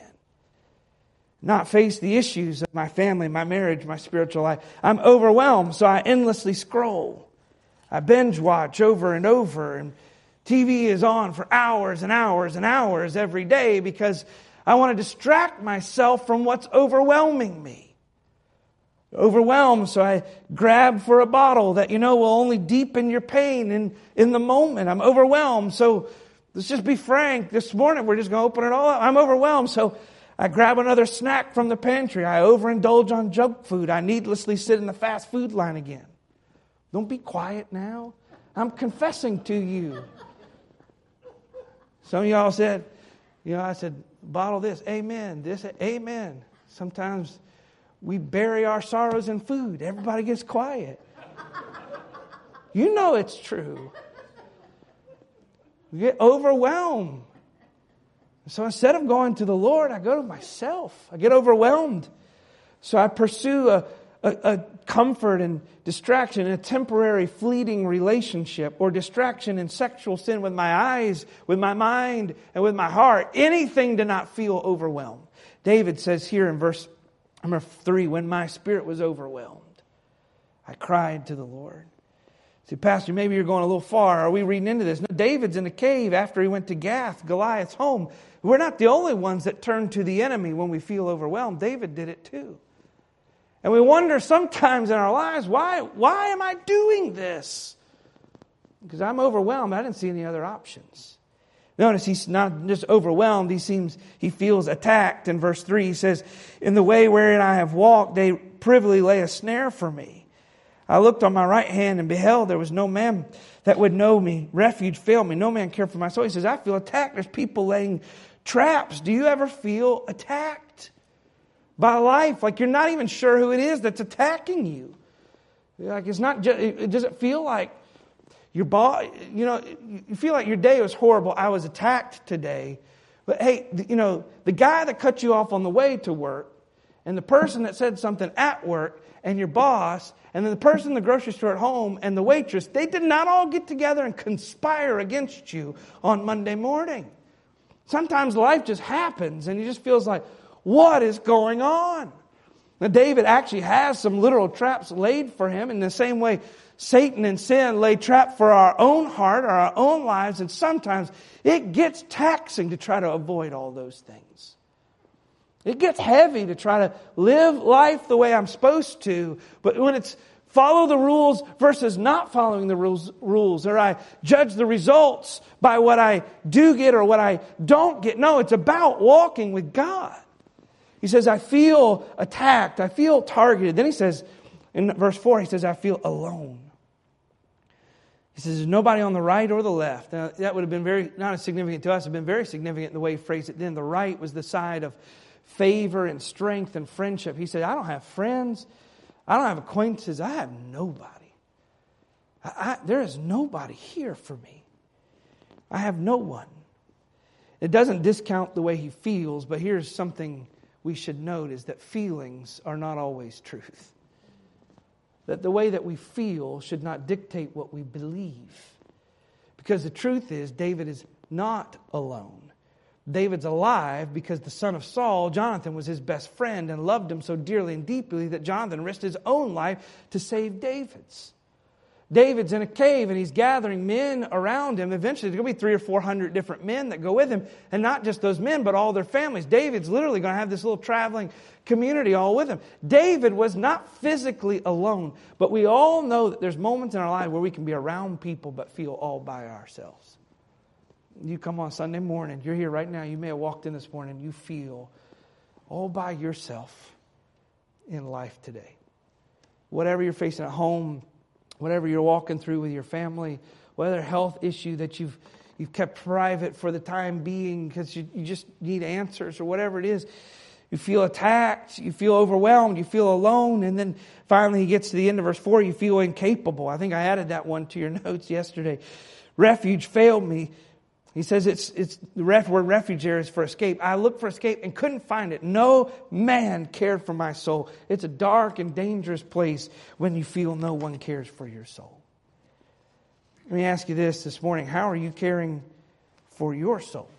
Not face the issues of my family, my marriage, my spiritual life. I'm overwhelmed, so I endlessly scroll. I binge watch over and over, and TV is on for hours and hours and hours every day because I want to distract myself from what's overwhelming me. Overwhelmed, so I grab for a bottle that will only deepen your pain in the moment. I'm overwhelmed, so let's just be frank. This morning we're just going to open it all up. I'm overwhelmed, so I grab another snack from the pantry. I overindulge on junk food. I needlessly sit in the fast food line again. Don't be quiet now. I'm confessing to you. Some of y'all said, I said, bottle this, amen, this, amen. Sometimes we bury our sorrows in food. Everybody gets quiet. You know it's true. We get overwhelmed. So instead of going to the Lord, I go to myself. I get overwhelmed. So I pursue a comfort and distraction in a temporary fleeting relationship or distraction in sexual sin with my eyes, with my mind, and with my heart. Anything to not feel overwhelmed. David says here in verse number 3, when my spirit was overwhelmed, I cried to the Lord. See, Pastor, maybe you're going a little far. Are we reading into this? No, David's in a cave after he went to Gath, Goliath's home. We're not the only ones that turn to the enemy when we feel overwhelmed. David did it too. And we wonder sometimes in our lives, why am I doing this? Because I'm overwhelmed. I didn't see any other options. Notice he's not just overwhelmed. He feels attacked. In verse 3, he says, in the way wherein I have walked, they privily lay a snare for me. I looked on my right hand and beheld there was no man that would know me. Refuge failed me. No man cared for my soul. He says, I feel attacked. There's people laying traps. Do you ever feel attacked by life? Like you're not even sure who it is that's attacking you. Like it's not just, it doesn't feel like your boss, you feel like your day was horrible. I was attacked today. But hey, the guy that cut you off on the way to work and the person that said something at work and your boss and then the person in the grocery store at home and the waitress, they did not all get together and conspire against you on Monday morning. Sometimes life just happens and it just feels like, what is going on? Now, David actually has some literal traps laid for him in the same way Satan and sin lay trap for our own heart or our own lives, and sometimes it gets taxing to try to avoid all those things. It gets heavy to try to live life the way I'm supposed to, but when it's follow the rules versus not following the rules, or I judge the results by what I do get or what I don't get. No, it's about walking with God. He says, I feel attacked. I feel targeted. Then he says, in verse 4, he says, I feel alone. He says, there's nobody on the right or the left. Now, that would have been not as significant to us. It would have been very significant in the way he phrased it then. The right was the side of favor and strength and friendship. He said, I don't have friends. I don't have acquaintances. I have nobody. There is nobody here for me. I have no one. It doesn't discount the way he feels, but here's something we should note is that feelings are not always truth. That the way that we feel should not dictate what we believe. Because the truth is, David is not alone. David's alive because the son of Saul, Jonathan, was his best friend and loved him so dearly and deeply that Jonathan risked his own life to save David's. David's in a cave and he's gathering men around him. Eventually there's going to be 300 or 400 different men that go with him. And not just those men, but all their families. David's literally going to have this little traveling community all with him. David was not physically alone. But we all know that there's moments in our life where we can be around people but feel all by ourselves. You come on Sunday morning, you're here right now, you may have walked in this morning, you feel all by yourself in life today. Whatever you're facing at home, whatever you're walking through with your family, whatever health issue that you've kept private for the time being because you just need answers or whatever it is, you feel attacked, you feel overwhelmed, you feel alone, and then finally he gets to the end of verse 4, you feel incapable. I think I added that one to your notes yesterday. Refuge failed me. He says the word refuge there is for escape. I looked for escape and couldn't find it. No man cared for my soul. It's a dark and dangerous place when you feel no one cares for your soul. Let me ask you this morning. How are you caring for your soul?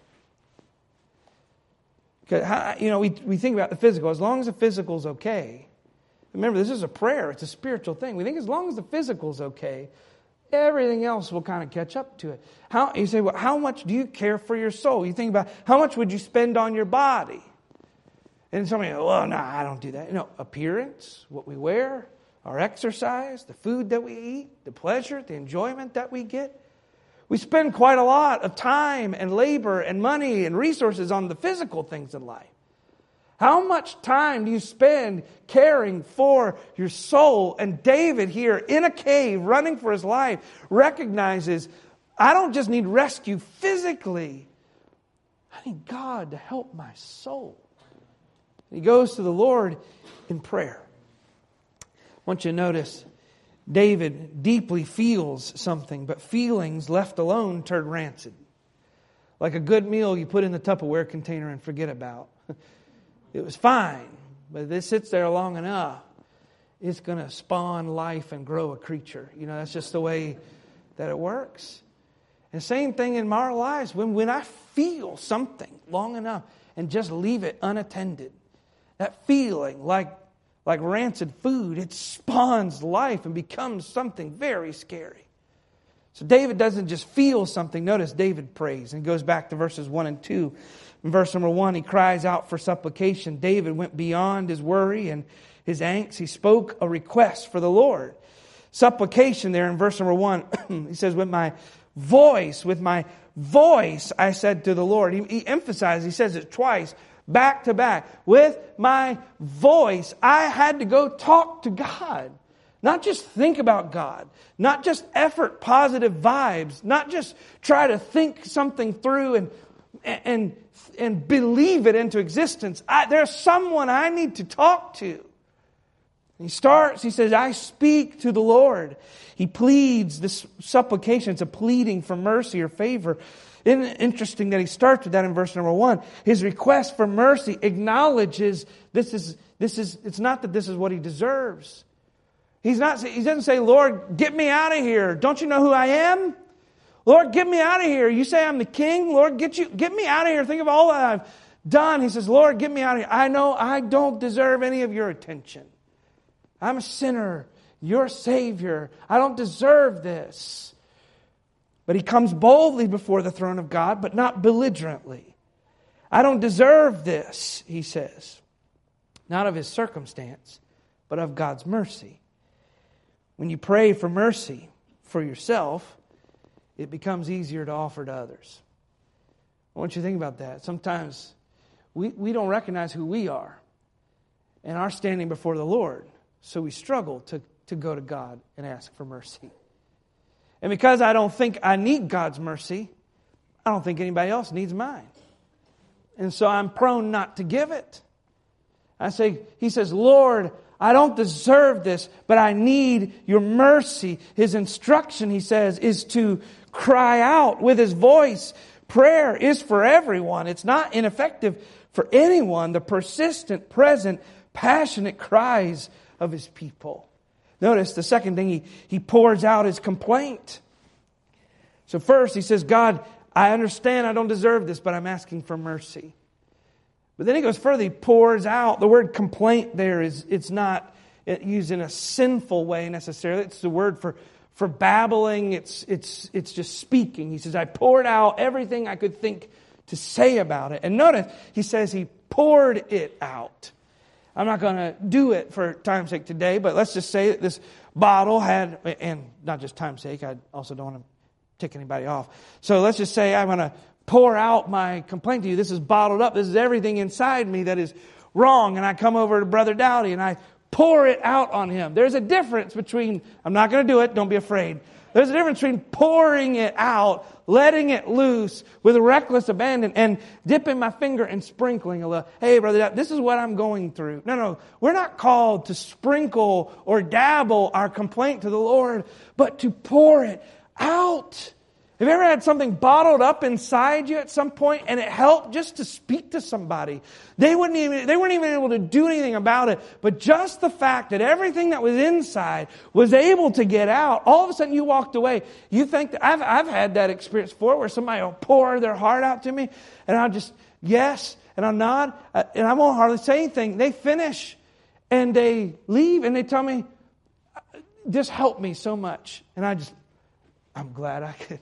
Because, we think about the physical. As long as the physical's okay. Remember, this is a prayer. It's a spiritual thing. We think as long as the physical's okay, everything else will kind of catch up to it. You say, well, how much do you care for your soul? You think about how much would you spend on your body? And somebody goes, well, no, I don't do that. Appearance, what we wear, our exercise, the food that we eat, the pleasure, the enjoyment that we get. We spend quite a lot of time and labor and money and resources on the physical things in life. How much time do you spend caring for your soul? And David here in a cave running for his life recognizes, I don't just need rescue physically. I need God to help my soul. He goes to the Lord in prayer. I want you to notice, David deeply feels something, but feelings left alone turn rancid. Like a good meal you put in the Tupperware container and forget about. It was fine, but if it sits there long enough, it's going to spawn life and grow a creature. That's just the way that it works. And same thing in our lives. When I feel something long enough and just leave it unattended, that feeling like rancid food, it spawns life and becomes something very scary. So David doesn't just feel something. Notice David prays and goes back to verses 1 and 2. In verse number 1, he cries out for supplication. David went beyond his worry and his angst. He spoke a request for the Lord. Supplication there in verse number 1, he says, with my voice, I said to the Lord. He emphasizes, he says it twice, back to back. With my voice, I had to go talk to God. Not just think about God. Not just effort positive vibes. Not just try to think something through and believe it into existence. There's someone I need to talk to. He says, I speak to the Lord. He pleads, this supplication, it's a pleading for mercy or favor. Interesting that he starts with that in verse number 1. His request for mercy acknowledges it's not that this is what he deserves. He doesn't say, Lord, get me out of here. Don't you know who I am? Lord, get me out of here. You say I'm the king. Lord, get me out of here. Think of all that I've done, he says, Lord, get me out of here. I know I don't deserve any of your attention. I'm a sinner. You're a Savior. I don't deserve this. But he comes boldly before the throne of God, but not belligerently. I don't deserve this, he says. Not of his circumstance, but of God's mercy. When you pray for mercy for yourself, it becomes easier to offer to others. I want you to think about that. Sometimes we don't recognize who we are and our standing before the Lord. So we struggle to go to God and ask for mercy. And because I don't think I need God's mercy, I don't think anybody else needs mine. And so I'm prone not to give it. He says, Lord, I don't deserve this, but I need your mercy. His instruction, he says, is to cry out with his voice. Prayer is for everyone. It's not ineffective for anyone. The persistent, present, passionate cries of his people. Notice the second thing, he pours out his complaint. So first he says, God, I understand I don't deserve this, but I'm asking for mercy. But then he goes further, he pours out. The word complaint there it's not used in a sinful way necessarily. It's the word for babbling. It's just speaking. He says, I poured out everything I could think to say about it. And notice, he says he poured it out. I'm not going to do it for time's sake today, but let's just say that this bottle had, and not just time's sake, I also don't want to tick anybody off. So let's just say I'm going to pour out my complaint to you. This is bottled up. This is everything inside me that is wrong. And I come over to Brother Dowdy and I pour it out on him. There's a difference between, I'm not going to do it, don't be afraid. There's a difference between pouring it out, letting it loose with reckless abandon, and dipping my finger and sprinkling a little. Hey, Brother, this is what I'm going through. No, we're not called to sprinkle or dabble our complaint to the Lord, but to pour it out. Have you ever had something bottled up inside you at some point and it helped just to speak to somebody? They weren't even able to do anything about it, but just the fact that everything that was inside was able to get out, all of a sudden you walked away. You think that I've had that experience before where somebody will pour their heart out to me and I'll just yes and I'll nod and I won't hardly say anything. They finish and they leave and they tell me, "This helped me so much," and I'm glad I could.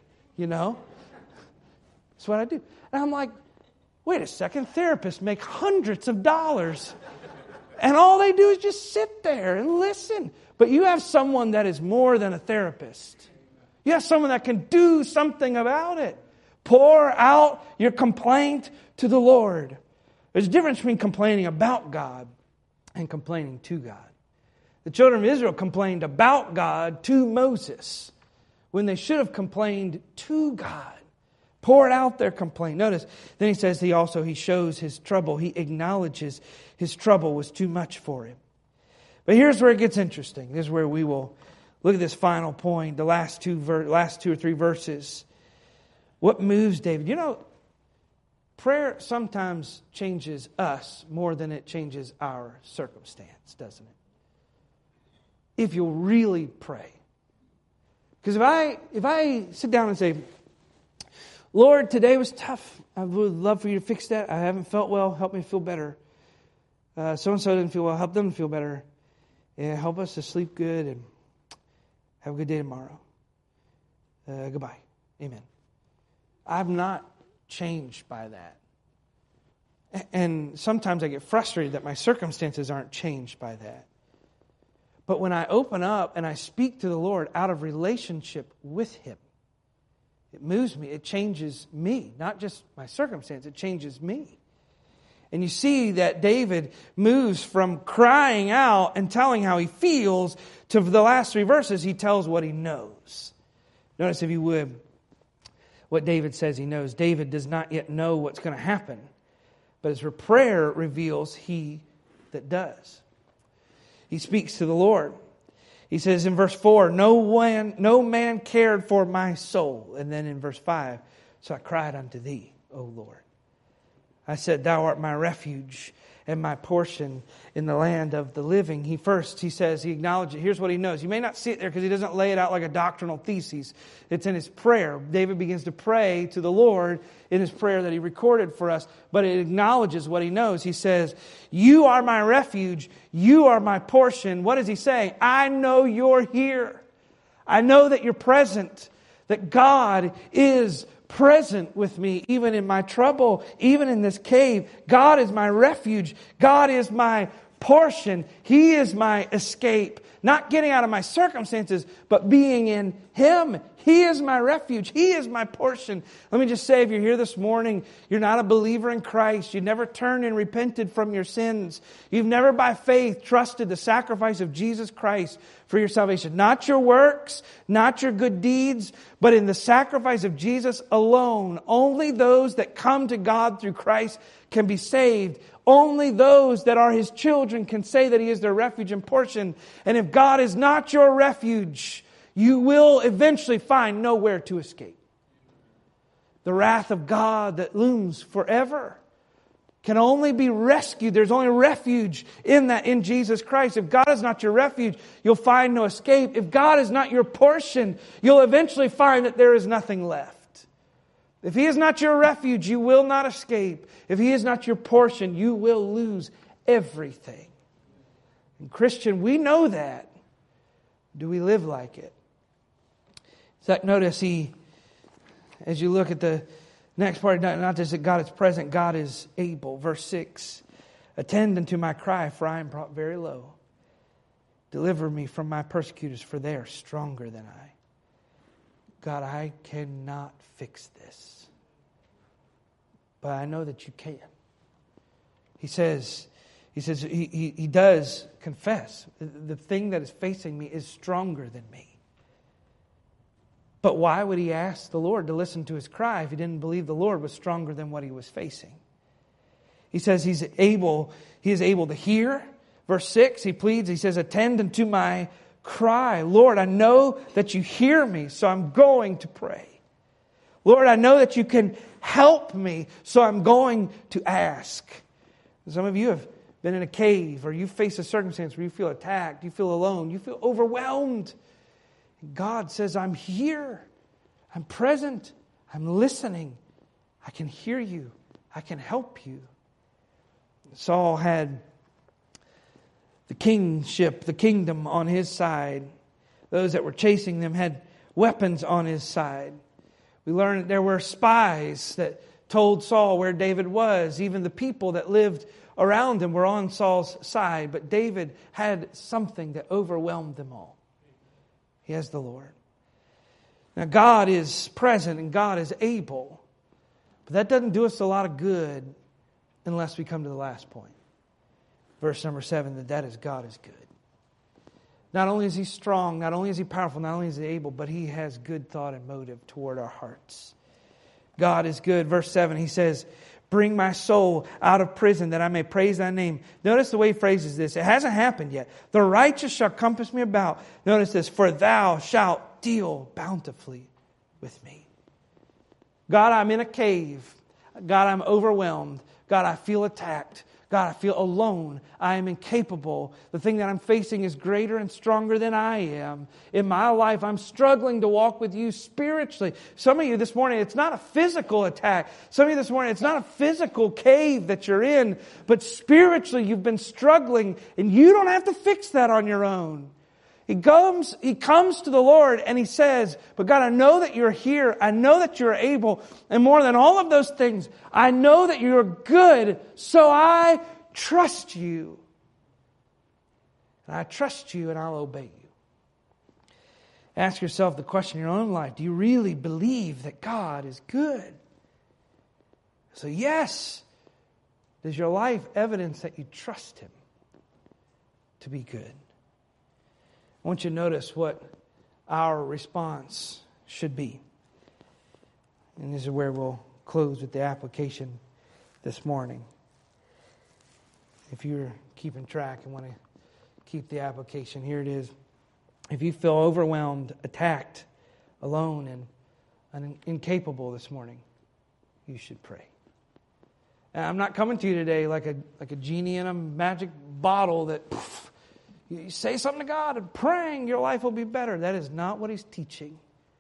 That's what I do. And I'm like, wait a second, therapists make hundreds of dollars. And all they do is just sit there and listen. But you have someone that is more than a therapist. You have someone that can do something about it. Pour out your complaint to the Lord. There's a difference between complaining about God and complaining to God. The children of Israel complained about God to Moses, when they should have complained to God. Poured out their complaint. Notice, then he says he shows his trouble. He acknowledges his trouble was too much for him. But here's where it gets interesting. This is where we will look at this final point, the last two or three verses. What moves David? Prayer sometimes changes us more than it changes our circumstance, doesn't it? If you'll really pray. Because if I sit down and say, Lord, today was tough. I would love for you to fix that. I haven't felt well. Help me feel better. So-and-so didn't feel well. Help them feel better. And help us to sleep good and have a good day tomorrow. Goodbye. Amen. I'm not changed by that. And sometimes I get frustrated that my circumstances aren't changed by that. But when I open up and I speak to the Lord out of relationship with Him, it moves me. It changes me. Not just my circumstance. It changes me. And you see that David moves from crying out and telling how he feels to the last three verses. He tells what he knows. Notice, if you would, what David says he knows. David does not yet know what's going to happen, but his prayer reveals he that does. He speaks to the Lord. He says in verse 4, no man cared for my soul. And then in verse 5, so I cried unto thee, O Lord. I said, Thou art my refuge and my portion in the land of the living. He acknowledges it. Here's what he knows. You may not see it there because he doesn't lay it out like a doctrinal thesis. It's in his prayer. David begins to pray to the Lord in his prayer that he recorded for us, but it acknowledges what he knows. He says, You are my refuge. You are my portion. What is he saying? I know you're here. I know that you're present, that God is present with me, even in my trouble, even in this cave. God is my refuge. God is my portion. He is my escape. Not getting out of my circumstances, but being in Him. He is my refuge. He is my portion. Let me just say, if you're here this morning, you're not a believer in Christ. You've never turned and repented from your sins. You've never by faith trusted the sacrifice of Jesus Christ for your salvation. Not your works, not your good deeds, but in the sacrifice of Jesus alone. Only those that come to God through Christ can be saved. Only those that are His children can say that He is their refuge and portion. And if God is not your refuge, you will eventually find nowhere to escape. The wrath of God that looms forever can only be rescued. There's only refuge in Jesus Christ. If God is not your refuge, you'll find no escape. If God is not your portion, you'll eventually find that there is nothing left. If He is not your refuge, you will not escape. If He is not your portion, you will lose everything. And Christian, we know that. Do we live like it? So notice as you look at the next part, not just that God is present, God is able. Verse 6, Attend unto my cry, for I am brought very low. Deliver me from my persecutors, for they are stronger than I. God, I cannot fix this, but I know that you can. He does confess, the thing that is facing me is stronger than me. But why would he ask the Lord to listen to his cry if he didn't believe the Lord was stronger than what he was facing? He says he is able to hear. Verse 6, he pleads, he says, attend unto my cry. Lord, I know that you hear me, so I'm going to pray. Lord, I know that you can help me, so I'm going to ask. Some of you have been in a cave, or you face a circumstance where you feel attacked, you feel alone, you feel overwhelmed. God says, I'm here. I'm present. I'm listening. I can hear you. I can help you. Saul had the kingdom on his side. Those that were chasing them had weapons on his side. We learned that there were spies that told Saul where David was. Even the people that lived around him were on Saul's side. But David had something that overwhelmed them all. He has the Lord. Now God is present and God is able. But that doesn't do us a lot of good unless we come to the last point. Verse number 7, that is God is good. Not only is He strong, not only is He powerful, not only is He able, but He has good thought and motive toward our hearts. God is good. Verse 7, He says, bring my soul out of prison that I may praise Thy name. Notice the way He phrases this. It hasn't happened yet. The righteous shall compass me about. Notice this. For Thou shalt deal bountifully with me. God, I'm in a cave. God, I'm overwhelmed. God, I feel attacked. God, I feel alone. I am incapable. The thing that I'm facing is greater and stronger than I am. In my life, I'm struggling to walk with you spiritually. Some of you this morning, it's not a physical attack. Some of you this morning, it's not a physical cave that you're in, but spiritually you've been struggling, and you don't have to fix that on your own. He comes to the Lord and he says, but God, I know that you're here. I know that you're able. And more than all of those things, I know that you're good. So I trust you. And I trust you and I'll obey you. Ask yourself the question in your own life. Do you really believe that God is good? So yes. Does your life evidence that you trust Him to be good? I want you to notice what our response should be. And this is where we'll close with the application this morning. If you're keeping track and want to keep the application, here it is. If you feel overwhelmed, attacked, alone, and incapable this morning, you should pray. And I'm not coming to you today like a genie in a magic bottle that you say something to God and praying your life will be better. That is not what He's teaching.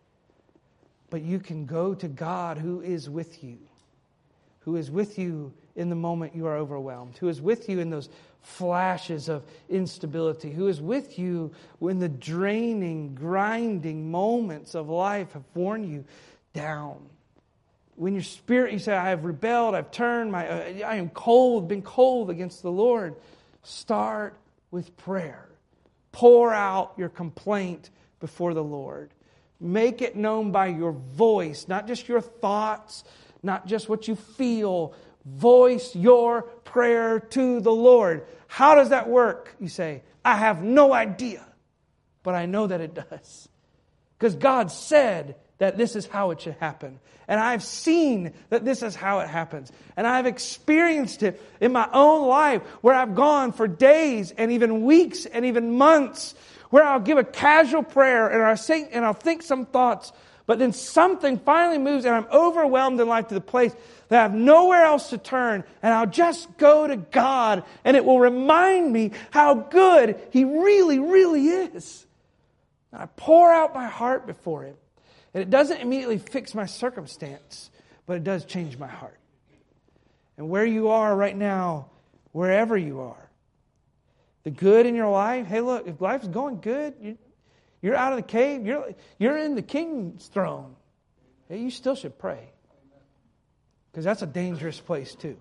But you can go to God who is with you. Who is with you in the moment you are overwhelmed. Who is with you in those flashes of instability. Who is with you when the draining, grinding moments of life have worn you down. When your spirit, you say, I have rebelled, I've turned, I am cold, been cold against the Lord. Start with prayer. Pour out your complaint before the Lord. Make it known by your voice, not just your thoughts, not just what you feel. Voice your prayer to the Lord. How does that work? You say, I have no idea, but I know that it does. Because God said that this is how it should happen. And I've seen that this is how it happens. And I've experienced it in my own life where I've gone for days and even weeks and even months where I'll give a casual prayer and I'll think some thoughts, but then something finally moves and I'm overwhelmed in life to the place that I have nowhere else to turn, and I'll just go to God and it will remind me how good He really, really is. And I pour out my heart before Him. And it doesn't immediately fix my circumstance, but it does change my heart. And where you are right now, wherever you are, the good in your life, hey look, if life's going good, you're out of the cave, you're in the King's throne, hey, you still should pray. Because that's a dangerous place too.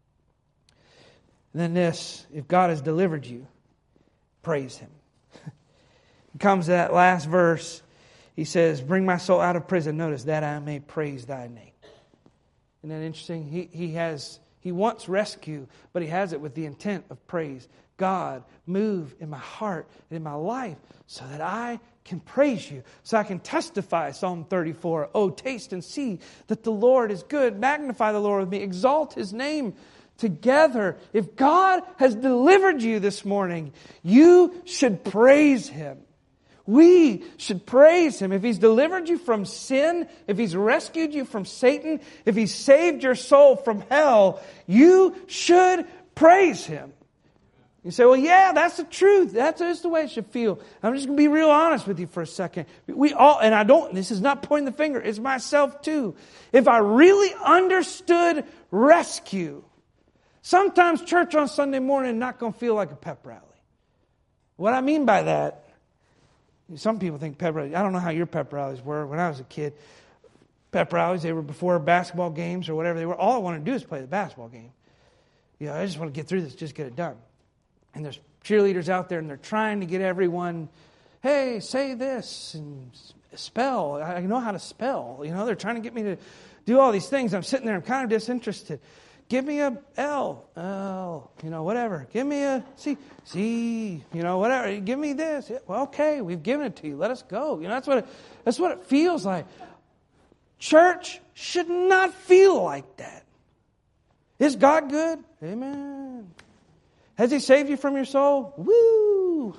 And then this, if God has delivered you, praise Him. He comes to that last verse. He says, bring my soul out of prison. Notice, that I may praise Thy name. Isn't that interesting? He wants rescue, but He has it with the intent of praise. God, move in my heart and in my life so that I can praise You, so I can testify, Psalm 34. Oh, taste and see that the Lord is good. Magnify the Lord with me. Exalt His name together. If God has delivered you this morning, you should praise Him. We should praise Him. If He's delivered you from sin, if He's rescued you from Satan, if He's saved your soul from hell, you should praise Him. You say, well, yeah, that's the truth. That's just the way it should feel. I'm just going to be real honest with you for a second. We all, and this is not pointing the finger, it's myself too. If I really understood rescue, sometimes church on Sunday morning is not going to feel like a pep rally. What I mean by that, some people think pep rallies, I don't know how your pep rallies were when I was a kid. Pep rallies, they were before basketball games or whatever they were. All I wanted to do is play the basketball game. You know, I just want to get through this, just get it done. And there's cheerleaders out there and they're trying to get everyone, hey, say this and spell. I know how to spell. You know, they're trying to get me to do all these things. I'm sitting there, I'm kind of disinterested. Give me a L, you know, whatever. Give me a C, you know, whatever. Give me this. Well, okay, we've given it to you. Let us go. You know, that's what it feels like. Church should not feel like that. Is God good? Amen. Has He saved you from your soul? Woo!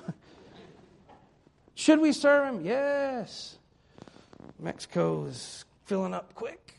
Should we serve Him? Yes. Mexico is filling up quick.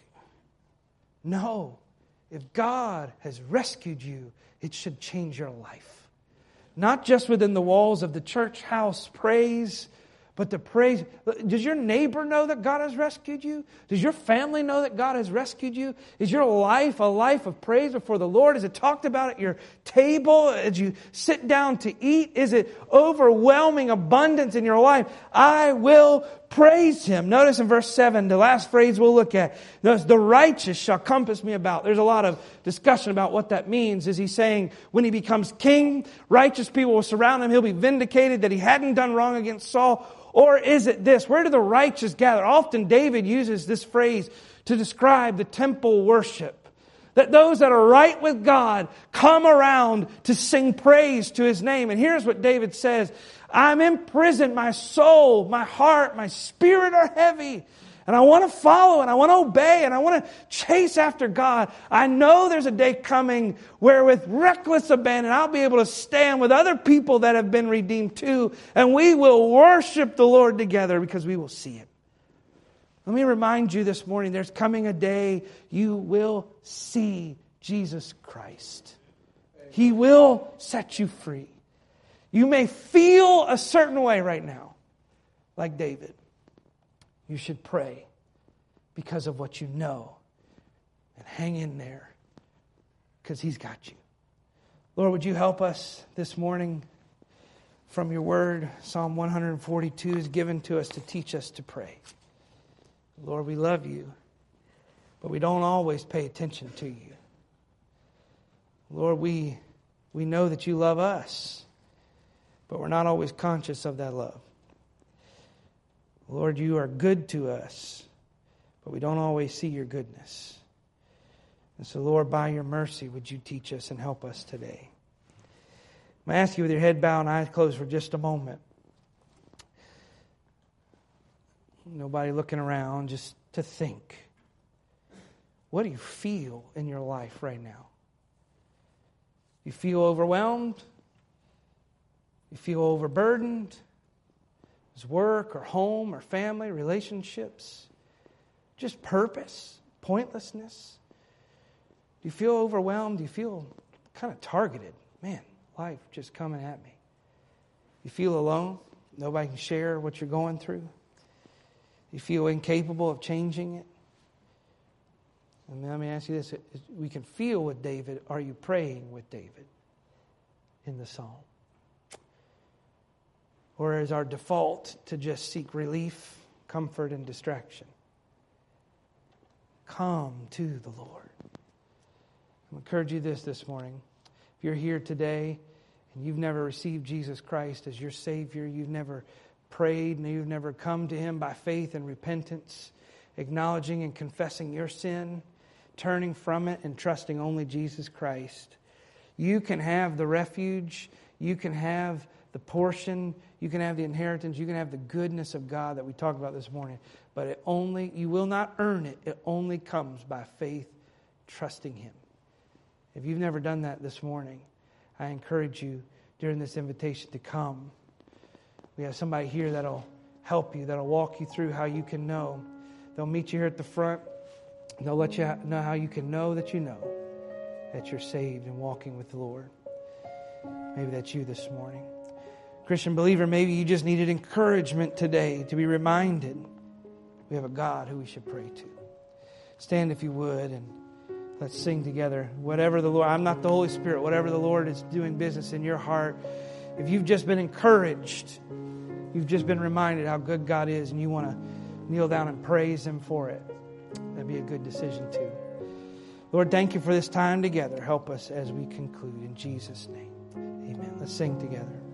No. If God has rescued you, it should change your life. Not just within the walls of the church house praise, but the praise. Does your neighbor know that God has rescued you? Does your family know that God has rescued you? Is your life a life of praise before the Lord? Is it talked about at your table as you sit down to eat? Is it overwhelming abundance in your life? I will praise Him. Notice in verse 7, the last phrase we'll look at. Notice, the righteous shall compass me about. There's a lot of discussion about what that means. Is He saying when He becomes king, righteous people will surround Him, He'll be vindicated that He hadn't done wrong against Saul? Or is it this? Where do the righteous gather? Often David uses this phrase to describe the temple worship. That those that are right with God come around to sing praise to His name. And here's what David says. I'm in prison. My soul, my heart, my spirit are heavy. And I want to follow and I want to obey and I want to chase after God. I know there's a day coming where with reckless abandon I'll be able to stand with other people that have been redeemed too. And we will worship the Lord together because we will see it. Let me remind you this morning, there's coming a day you will see Jesus Christ. He will set you free. You may feel a certain way right now, like David. You should pray because of what you know. And hang in there because He's got you. Lord, would you help us this morning from your word? Psalm 142 is given to us to teach us to pray. Lord, we love you, but we don't always pay attention to you. Lord, we know that you love us, but we're not always conscious of that love. Lord, you are good to us, but we don't always see your goodness. And so, Lord, by your mercy, would you teach us and help us today? I'm going to ask you with your head bowed and eyes closed for just a moment. Nobody looking around, just to think. What do you feel in your life right now? You feel overwhelmed? You feel overburdened? Is work or home or family, relationships? Just purpose, pointlessness? Do you feel overwhelmed? Do you feel kind of targeted? Man, life just coming at me. You feel alone? Nobody can share what you're going through? You feel incapable of changing it? And let me ask you this. We can feel with David. Are you praying with David in the psalm? Or is our default to just seek relief, comfort, and distraction? Come to the Lord. I encourage you this morning. If you're here today and you've never received Jesus Christ as your Savior, you've never prayed and you've never come to Him by faith and repentance, acknowledging and confessing your sin, turning from it and trusting only Jesus Christ, you can have the refuge, you can have the portion, you can have the inheritance, you can have the goodness of God that we talked about this morning. But you will not earn it. It only comes by faith, trusting Him. If you've never done that this morning, I encourage you during this invitation to come. We have somebody here that'll help you, that'll walk you through how you can know. They'll meet you here at the front. They'll let you know how you can know that you're saved and walking with the Lord. Maybe that's you this morning. Christian believer, maybe you just needed encouragement today to be reminded we have a God who we should pray to. Stand if you would and let's sing together. Whatever the Lord, I'm not the Holy Spirit, whatever the Lord is doing business in your heart. If you've just been encouraged, you've just been reminded how good God is and you want to kneel down and praise Him for it, that'd be a good decision too. Lord, thank you for this time together. Help us as we conclude in Jesus' name. Amen. Let's sing together.